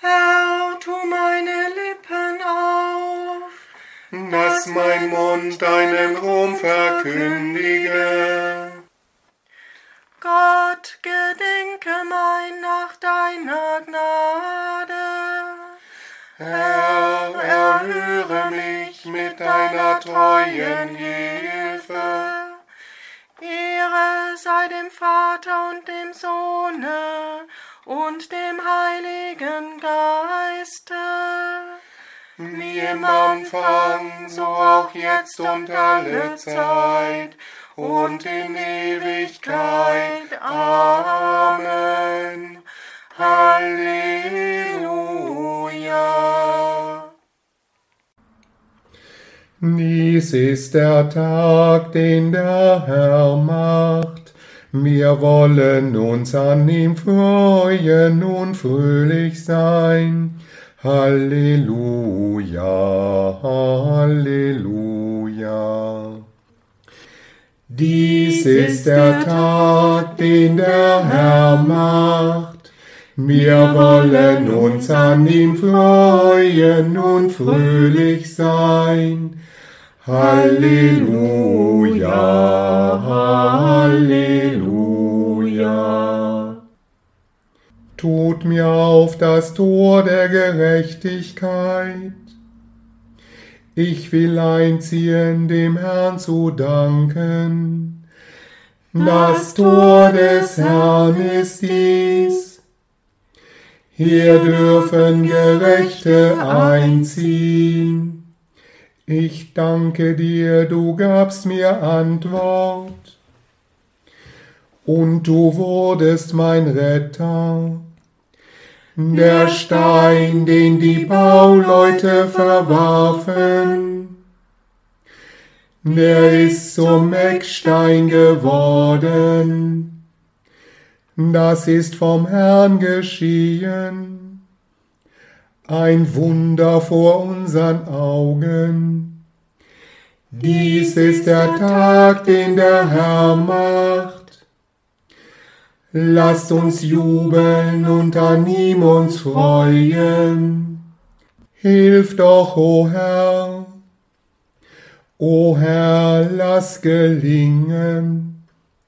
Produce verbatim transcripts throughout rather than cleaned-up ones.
Herr, tu meine Lippen auf, dass mein Mund deinen Ruhm verkündige. Gott, gedenke mein nach deiner Gnade. Herr, erhöre mich mit deiner treuen Hilfe. Ehre sei dem Vater und dem Sohne und dem Heiligen Geiste, wie im Anfang, so auch jetzt und alle Zeit und in Ewigkeit. Amen. Halleluja. Dies ist der Tag, den der Herr macht. Wir wollen uns an ihm freuen und fröhlich sein. Halleluja, Halleluja. Dies ist der Tag, den der Herr macht. Wir wollen uns an ihm freuen und fröhlich sein. Halleluja, Halleluja. Tut mir auf das Tor der Gerechtigkeit. Ich will einziehen, dem Herrn zu danken. Das Tor des Herrn ist dies. Hier dürfen Gerechte einziehen. Ich danke dir, du gabst mir Antwort, und du wurdest mein Retter. Der Stein, den die Bauleute verwarfen, der ist zum Eckstein geworden. Das ist vom Herrn geschehen. Ein Wunder vor unseren Augen. Dies ist der Tag, den der Herr macht. Lasst uns jubeln und an ihm uns freuen. Hilf doch, o Herr. O Herr, lass gelingen.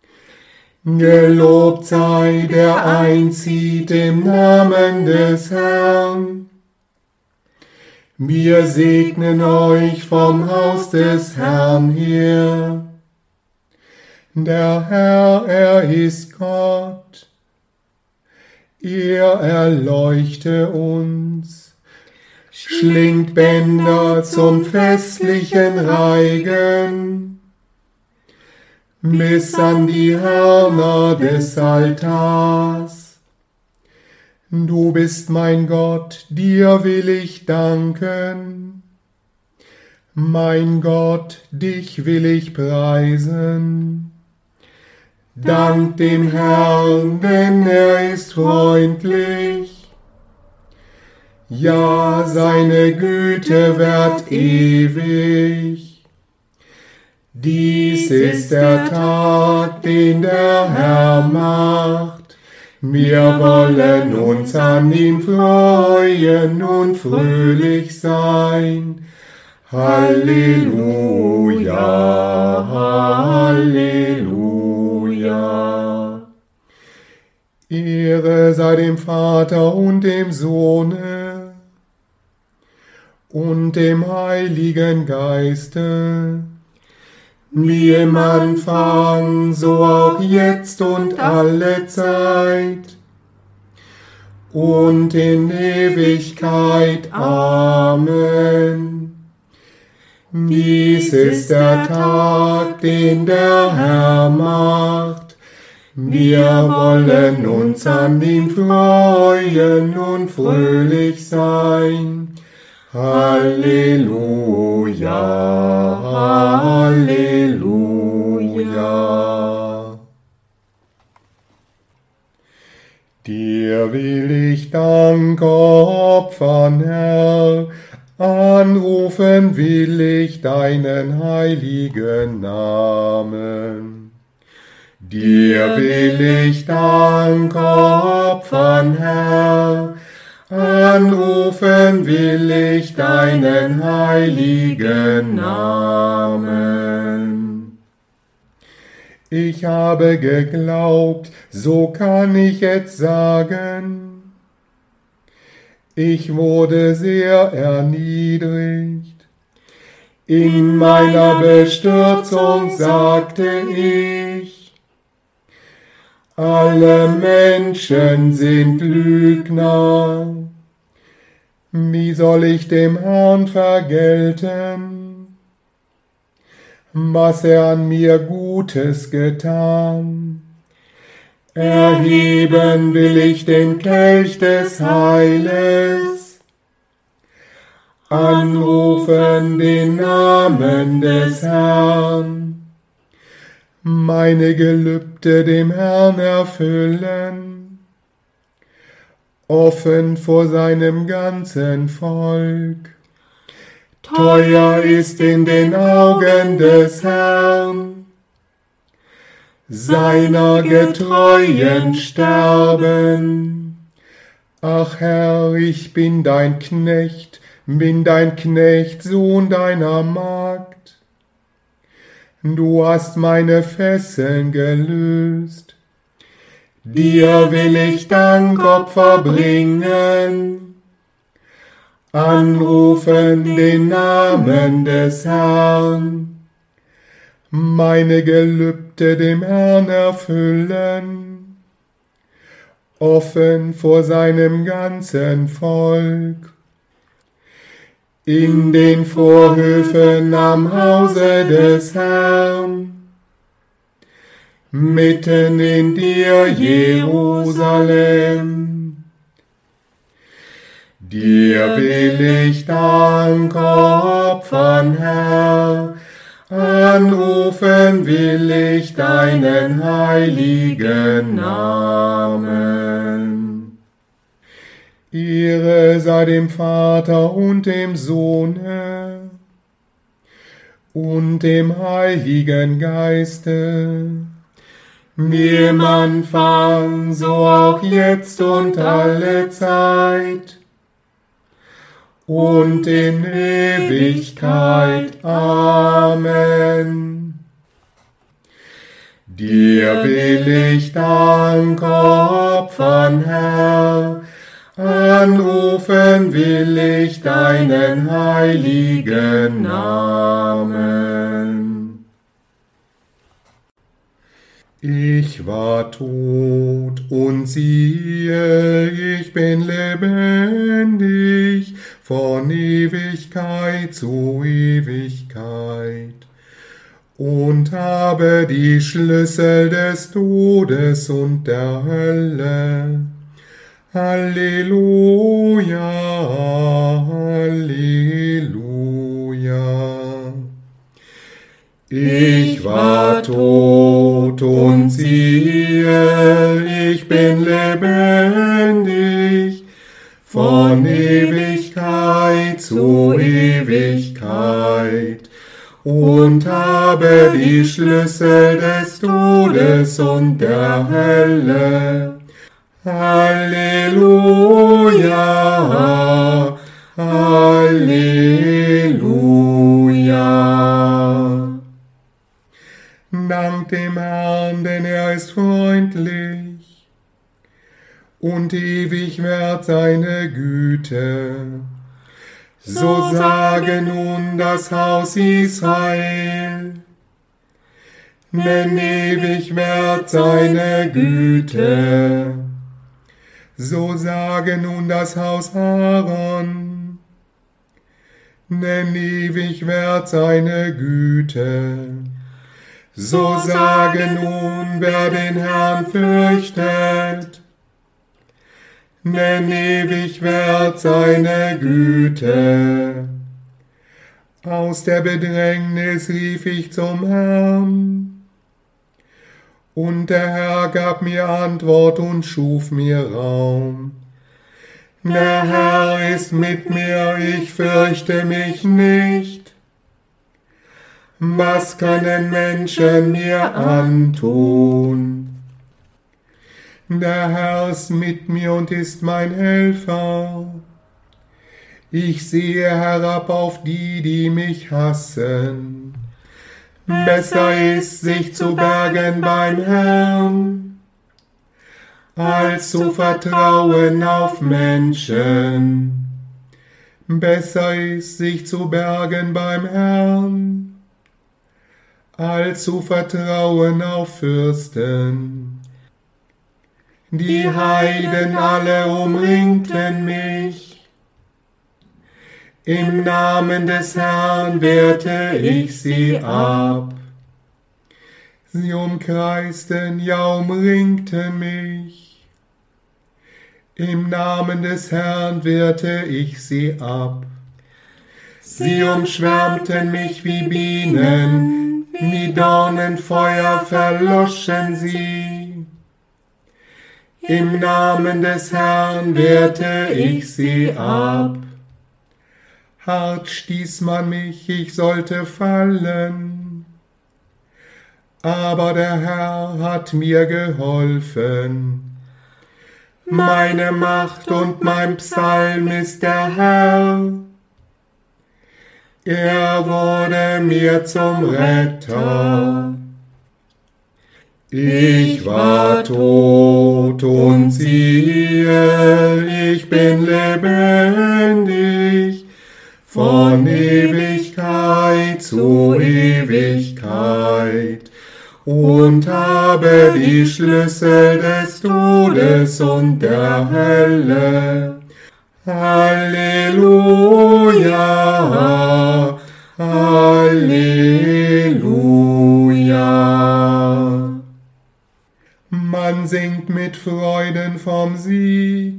Gelobt sei, der einzieht im Namen des Herrn. Wir segnen euch vom Haus des Herrn her. Der Herr, er ist Gott. Er erleuchte uns, schlingt Bänder zum festlichen Reigen, bis an die Hörner des Altars. Du bist mein Gott, dir will ich danken. Mein Gott, dich will ich preisen. Dank dem Herrn, denn er ist freundlich. Ja, seine Güte währt ewig. Dies ist der Tag, den der Herr macht. Wir wollen uns an ihm freuen und fröhlich sein. Halleluja, Halleluja. Ehre sei dem Vater und dem Sohne und dem Heiligen Geiste, wie im Anfang, so auch jetzt und alle Zeit und in Ewigkeit. Amen. Dies ist der Tag, den der Herr macht. Wir wollen uns an ihm freuen und fröhlich sein. Halleluja, Halleluja. Dir will ich Dank opfern, Herr, anrufen will ich deinen heiligen Namen. Dir will ich Dank opfern, Herr, anrufen will ich deinen heiligen Namen. Ich habe geglaubt, so kann ich jetzt sagen, ich wurde sehr erniedrigt. In meiner Bestürzung sagte ich, alle Menschen sind Lügner. Wie soll ich dem Herrn vergelten, was er an mir Gutes getan? Erheben will ich den Kelch des Heiles, anrufen den Namen des Herrn, meine Gelübde dem Herrn erfüllen, offen vor seinem ganzen Volk. Teuer ist in den Augen des Herrn seiner Getreuen sterben. Ach Herr, ich bin dein Knecht, bin dein Knecht, Sohn deiner Magd. Du hast meine Fesseln gelöst. Dir will ich Dankopfer bringen, anrufen den Namen des Herrn, meine Gelübde dem Herrn erfüllen, offen vor seinem ganzen Volk. In den Vorhöfen am Hause des Herrn, mitten in dir, Jerusalem. Dir will ich Dank opfern, Herr, anrufen will ich deinen heiligen Namen. Ehre sei dem Vater und dem Sohne und dem Heiligen Geiste, wie im Anfang, so auch jetzt und alle Zeit und in Ewigkeit. Amen. Dir will ich Dank opfern, Herr, anrufen will ich deinen heiligen Namen. Ich war tot und siehe, ich bin lebendig von Ewigkeit zu Ewigkeit und habe die Schlüssel des Todes und der Hölle. Halleluja, Halleluja. Ich war tot und siehe, ich bin lebendig von Ewigkeit zu Ewigkeit und habe die Schlüssel des Todes und der Hölle. Halleluja, Halleluja. Dank dem Herrn, denn er ist freundlich und ewig währt seine Güte. So sage nun das Haus Israel, denn ewig währt seine Güte. So sage nun das Haus Aaron, denn ewig währt seine Güte. So sage nun, wer den Herrn fürchtet, denn ewig währt seine Güte. Aus der Bedrängnis rief ich zum Herrn, und der Herr gab mir Antwort und schuf mir Raum. Der Herr ist mit mir, ich fürchte mich nicht. Was können Menschen mir antun? Der Herr ist mit mir und ist mein Helfer. Ich sehe herab auf die, die mich hassen. Besser ist, sich zu bergen beim Herrn, als zu vertrauen auf Menschen. Besser ist, sich zu bergen beim Herrn, als zu vertrauen auf Fürsten. Die Heiden alle umringten mich. Im Namen des Herrn wehrte ich sie ab. Sie umkreisten, ja umringten mich. Im Namen des Herrn wehrte ich sie ab. Sie umschwärmten mich wie Bienen, wie Dornenfeuer verloschen sie. Im Namen des Herrn wehrte ich sie ab. Hart stieß man mich, ich sollte fallen, aber der Herr hat mir geholfen. Meine Macht und mein Psalm ist der Herr. Er wurde mir zum Retter. Ich war tot und siehe, ich bin lebendig. Von Ewigkeit zu Ewigkeit und habe die Schlüssel des Todes und der Hölle. Halleluja, Halleluja. Man singt mit Freuden vom Sieg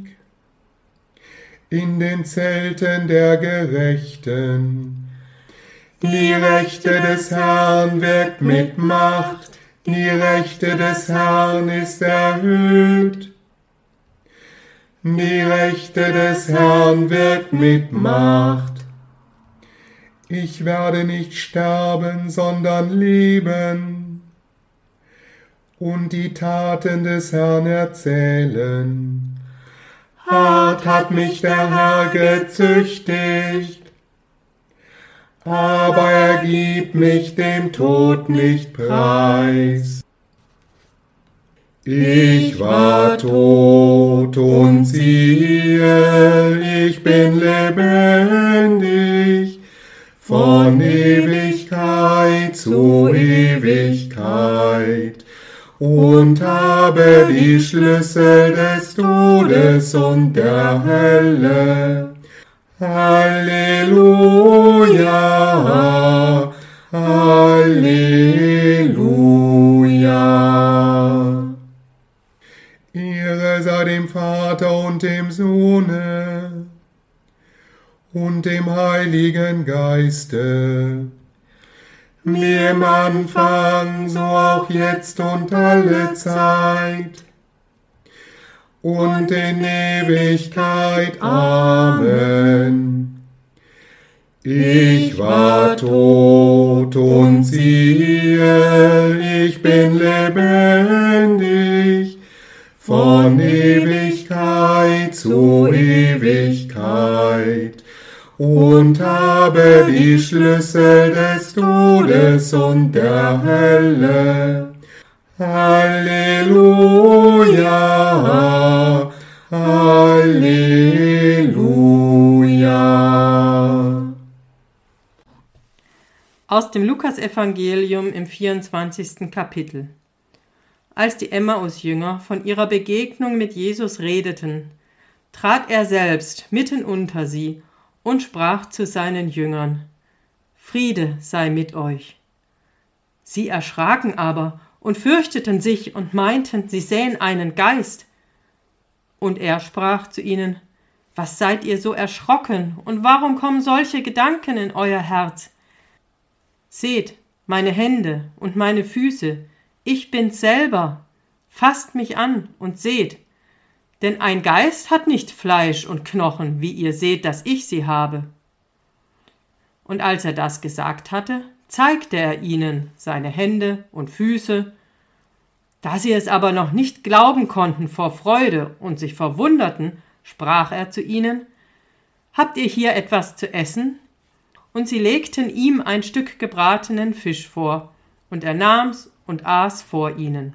in den Zelten der Gerechten. Die Rechte des Herrn wirkt mit Macht, die Rechte des Herrn ist erhöht. Die Rechte des Herrn wirkt mit Macht. Ich werde nicht sterben, sondern leben und die Taten des Herrn erzählen. Hart hat mich der Herr gezüchtigt, aber er gibt mich dem Tod nicht preis. Ich war tot und siehe, ich bin lebendig, von Ewigkeit zu Ewigkeit. Und habe die Schlüssel des Todes und der Hölle. Halleluja, Halleluja. Ehre sei dem Vater und dem Sohne und dem Heiligen Geiste, wie im Anfang, so auch jetzt und alle Zeit und in Ewigkeit. Amen. Ich war tot und siehe, ich bin lebendig, von Ewigkeit zu Ewigkeit. Und habe die Schlüssel des Todes und der Hölle. Halleluja, Halleluja. Aus dem Lukasevangelium im vierundzwanzigsten Kapitel. Als die Emmaus-Jünger von ihrer Begegnung mit Jesus redeten, trat er selbst mitten unter sie und sprach zu seinen Jüngern: Friede sei mit euch. Sie erschraken aber und fürchteten sich und meinten, sie sähen einen Geist. Und er sprach zu ihnen: Was seid ihr so erschrocken, und warum kommen solche Gedanken in euer Herz? Seht, meine Hände und meine Füße, ich bin's selber. Fasst mich an und seht. Denn ein Geist hat nicht Fleisch und Knochen, wie ihr seht, dass ich sie habe. Und als er das gesagt hatte, zeigte er ihnen seine Hände und Füße. Da sie es aber noch nicht glauben konnten vor Freude und sich verwunderten, sprach er zu ihnen: Habt ihr hier etwas zu essen? Und sie legten ihm ein Stück gebratenen Fisch vor, und er nahm's und aß vor ihnen.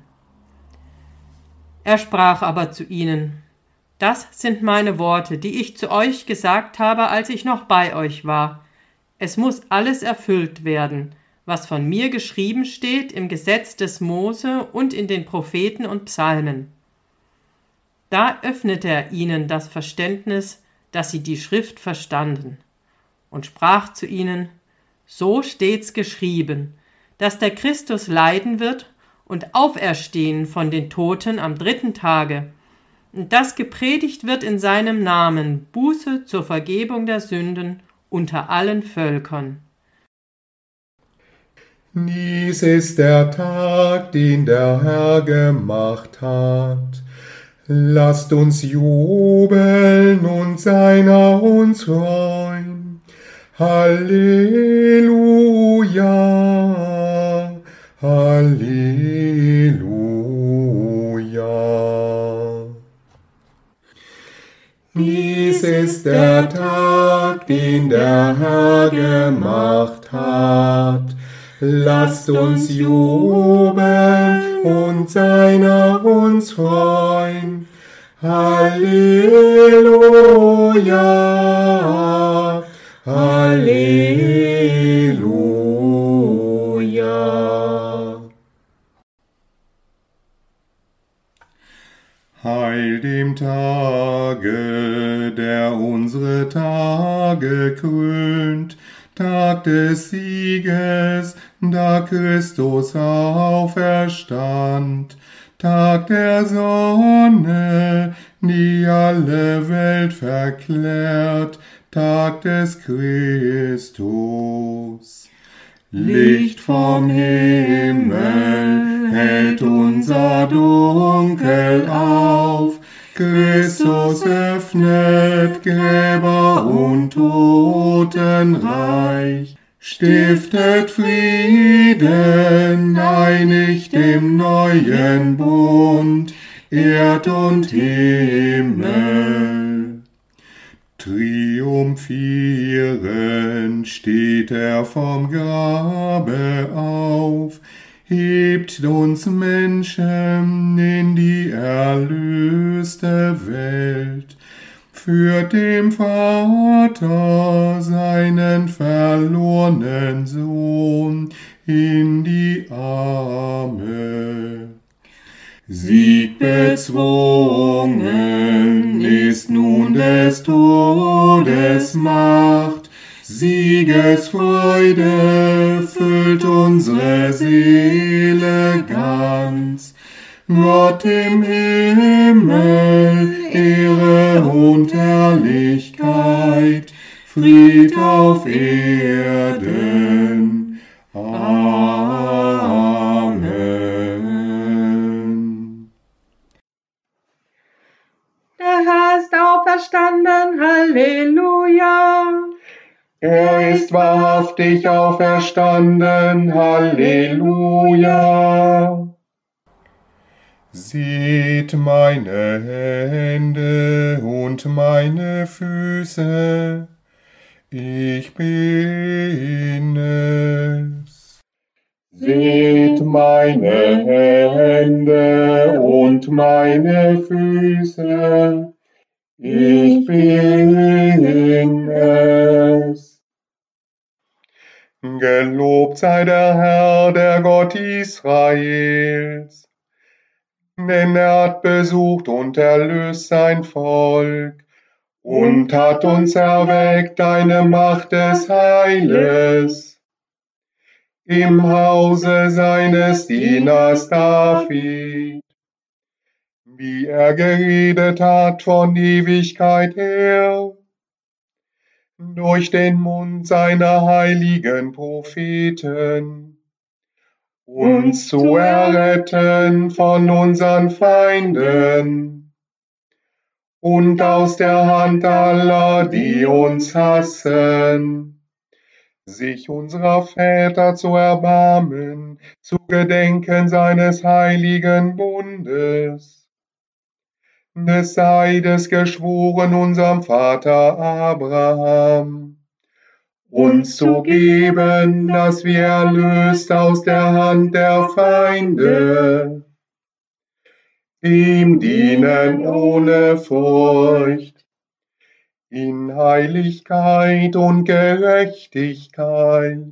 Er sprach aber zu ihnen: Das sind meine Worte, die ich zu euch gesagt habe, als ich noch bei euch war. Es muss alles erfüllt werden, was von mir geschrieben steht im Gesetz des Mose und in den Propheten und Psalmen. Da öffnete er ihnen das Verständnis, dass sie die Schrift verstanden, und sprach zu ihnen: So steht's geschrieben, dass der Christus leiden wird und auferstehen von den Toten am dritten Tage, und dass gepredigt wird in seinem Namen Buße zur Vergebung der Sünden unter allen Völkern. Dies ist der Tag, den der Herr gemacht hat. Lasst uns jubeln und seiner uns freuen. Halleluja, Halleluja. Dies ist der Tag, den der Herr gemacht hat. Lasst uns jubeln und seiner uns freuen. Halleluja, Halleluja. Heil dem Tage, der unsere Tage krönt, Tag des Sieges, da Christus auferstand, Tag der Sonne, die alle Welt verklärt, Tag des Christus. Licht vom Himmel hält unser Dunkel auf, Christus öffnet Gräber und Totenreich, stiftet Frieden, einigt im neuen Bund, Erd und Himmel. Triumphierend steht er vom Grabe auf, hebt uns Menschen in die erlöste Welt, führt dem Vater seinen verlorenen Sohn in die Arme. Siegbezwungen ist nun des Todes Macht, Siegesfreude füllt unsere Seele ganz. Gott im Himmel, Ehre und Herrlichkeit, Fried auf Erden. Amen. Der Herr ist auferstanden, Halleluja. Er ist wahrhaftig auferstanden, Halleluja. Seht meine Hände und meine Füße, ich bin es. Seht meine Hände und meine Füße, ich bin es. Gelobt sei der Herr, der Gott Israels, denn er hat besucht und erlöst sein Volk und hat uns erweckt eine Macht des Heiles im Hause seines Dieners David, wie er geredet hat von Ewigkeit her, durch den Mund seiner heiligen Propheten, uns zu erretten von unseren Feinden und aus der Hand aller, die uns hassen, sich unserer Väter zu erbarmen, zu gedenken seines heiligen Bundes, des Eides geschworen unserem Vater Abraham, uns zu geben, dass wir erlöst aus der Hand der Feinde, ihm dienen ohne Furcht, in Heiligkeit und Gerechtigkeit,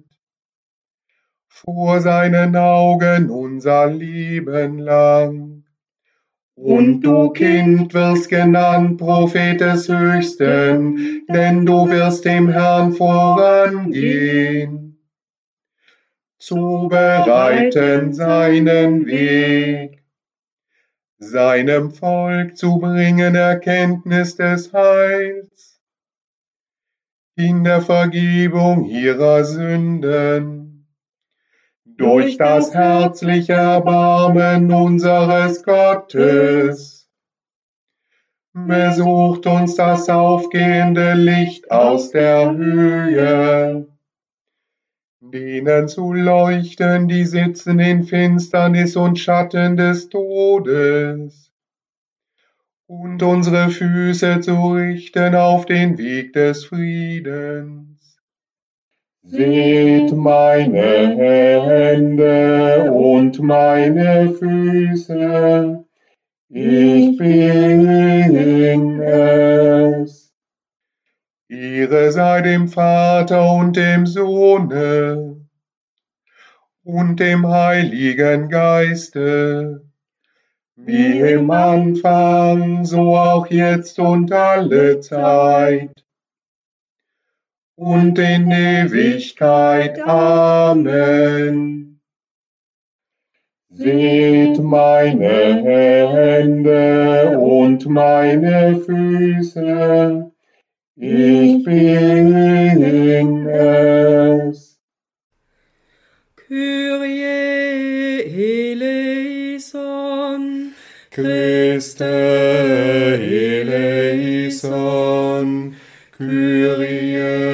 vor seinen Augen unser Leben lang. Und du, Kind, wirst genannt Prophet des Höchsten, denn du wirst dem Herrn vorangehen, zu bereiten seinen Weg, seinem Volk zu bringen Erkenntnis des Heils, in der Vergebung ihrer Sünden, durch das herzliche Erbarmen unseres Gottes. Besucht uns das aufgehende Licht aus der Höhe, denen zu leuchten, die sitzen in Finsternis und Schatten des Todes, und unsere Füße zu richten auf den Weg des Friedens. Seht meine Hände und meine Füße, ich bin es. Ehre sei dem Vater und dem Sohne und dem Heiligen Geiste, wie im Anfang, so auch jetzt und alle Zeit und in Ewigkeit. Amen. Seht meine Hände und meine Füße, ich bin es. Kyrie eleison, Christe eleison, Kyrie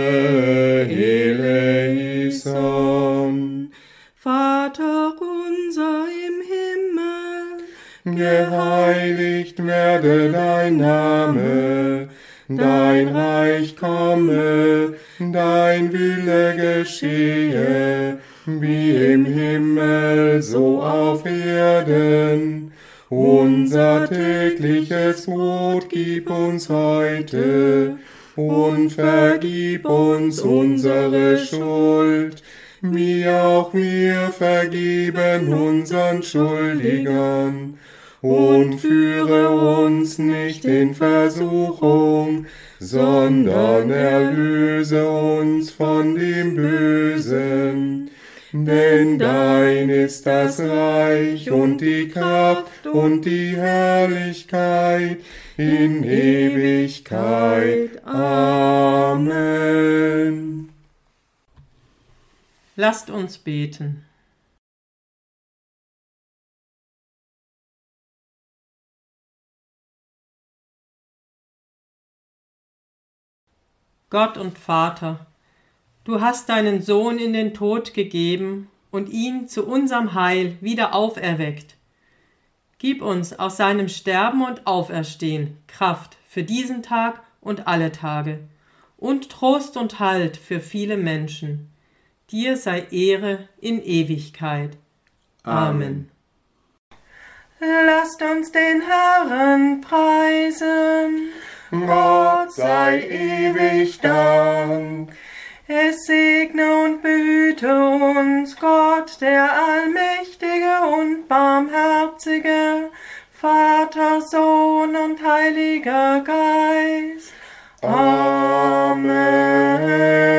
eleison. Vater unser im Himmel, Geheiligt werde dein Name, dein Reich komme, dein Wille geschehe, wie im Himmel, so auf Erden. Unser tägliches Brot gib uns heute und vergib uns unsere Schuld, wie auch wir vergeben unseren Schuldigern. Und führe uns nicht in Versuchung, sondern erlöse uns von dem Bösen. Denn dein ist das Reich und die Kraft und die Herrlichkeit in Ewigkeit. Amen. lasst uns beten. Gott und Vater, du hast deinen Sohn in den Tod gegeben und ihn zu unserem Heil wieder auferweckt. Gib uns aus seinem Sterben und Auferstehen Kraft für diesen Tag und alle Tage und Trost und Halt für viele Menschen. Dir sei Ehre in Ewigkeit. Amen. Lasst uns den Herrn preisen. Gott sei ewig Dank. Es segne und behüte uns Gott, der allmächtige und barmherzige, Vater, Sohn und Heiliger Geist. Amen.